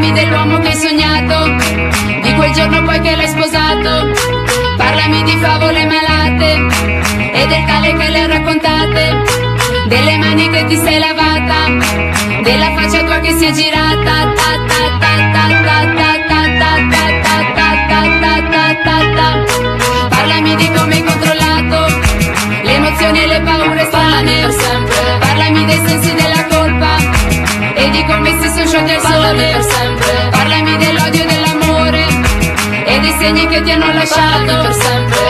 Parlami dell'uomo che hai sognato, di quel giorno poi che l'hai sposato. Parlami di favole malate e del tale che le hai raccontate, delle mani che ti sei lavata, della faccia tua che si è girata. Parlami di come hai controllato le emozioni e le paure strane. Parlami dei sensi della colpa e di come si sono sciolti al sole. Parlami dell'odio e dell'amore e dei segni che ti hanno lasciato.